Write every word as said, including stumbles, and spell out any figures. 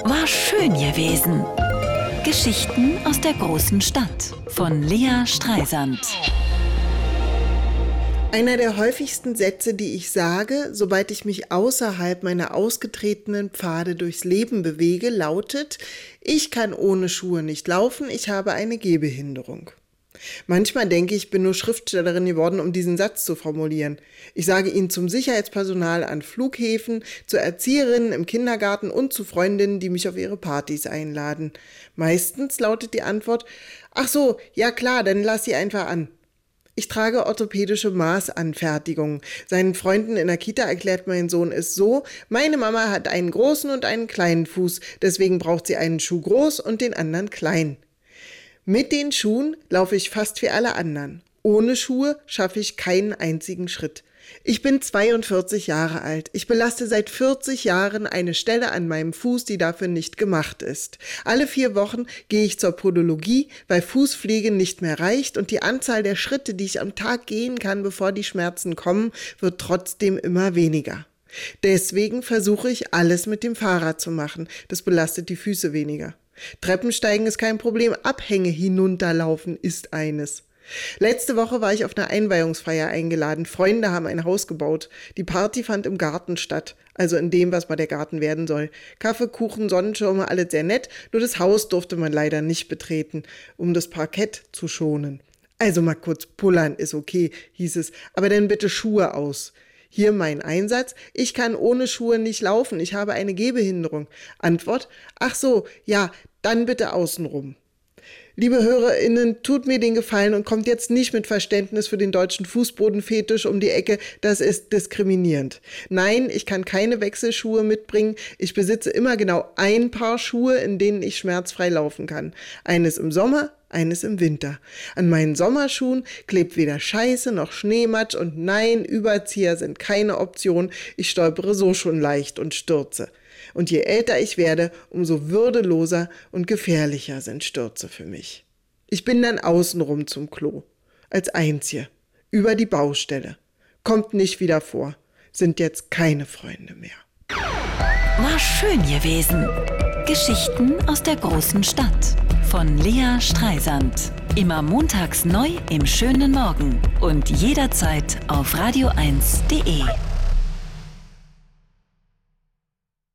War schön gewesen. Geschichten aus der großen Stadt von Lea Streisand. Einer der häufigsten Sätze, die ich sage, sobald ich mich außerhalb meiner ausgetretenen Pfade durchs Leben bewege, lautet: Ich kann ohne Schuhe nicht laufen, ich habe eine Gehbehinderung. Manchmal denke ich, ich bin nur Schriftstellerin geworden, um diesen Satz zu formulieren. Ich sage ihn zum Sicherheitspersonal an Flughäfen, zu Erzieherinnen im Kindergarten und zu Freundinnen, die mich auf ihre Partys einladen. Meistens lautet die Antwort: Ach so, ja klar, dann lass sie einfach an. Ich trage orthopädische Maßanfertigungen. Seinen Freunden in der Kita erklärt mein Sohn es so: Meine Mama hat einen großen und einen kleinen Fuß, deswegen braucht sie einen Schuh groß und den anderen klein. Mit den Schuhen laufe ich fast wie alle anderen. Ohne Schuhe schaffe ich keinen einzigen Schritt. Ich bin zweiundvierzig Jahre alt. Ich belaste seit vierzig Jahren eine Stelle an meinem Fuß, die dafür nicht gemacht ist. Alle vier Wochen gehe ich zur Podologie, weil Fußpflege nicht mehr reicht und die Anzahl der Schritte, die ich am Tag gehen kann, bevor die Schmerzen kommen, wird trotzdem immer weniger. Deswegen versuche ich, alles mit dem Fahrrad zu machen. Das belastet die Füße weniger. Treppensteigen ist kein Problem, Abhänge hinunterlaufen ist eines. Letzte Woche war ich auf einer Einweihungsfeier eingeladen. Freunde haben ein Haus gebaut. Die Party fand im Garten statt, also in dem, was mal der Garten werden soll. Kaffee, Kuchen, Sonnenschirme, alles sehr nett, nur das Haus durfte man leider nicht betreten, um das Parkett zu schonen. Also mal kurz pullern ist okay, hieß es, aber dann bitte Schuhe aus. Hier mein Einsatz: Ich kann ohne Schuhe nicht laufen, ich habe eine Gehbehinderung. Antwort: Ach so, ja, dann bitte außenrum. Liebe HörerInnen, tut mir den Gefallen und kommt jetzt nicht mit Verständnis für den deutschen Fußbodenfetisch um die Ecke, das ist diskriminierend. Nein, ich kann keine Wechselschuhe mitbringen, ich besitze immer genau ein Paar Schuhe, in denen ich schmerzfrei laufen kann. Eines im Sommer, eines im Winter. An meinen Sommerschuhen klebt weder Scheiße noch Schneematsch und nein, Überzieher sind keine Option, ich stolpere so schon leicht und stürze. Und je älter ich werde, umso würdeloser und gefährlicher sind Stürze für mich. Ich bin dann außenrum zum Klo. Als Einzige. Über die Baustelle. Kommt nicht wieder vor. Sind jetzt keine Freunde mehr. War schön gewesen. Geschichten aus der großen Stadt von Lea Streisand. Immer montags neu im schönen Morgen und jederzeit auf radio eins punkt de.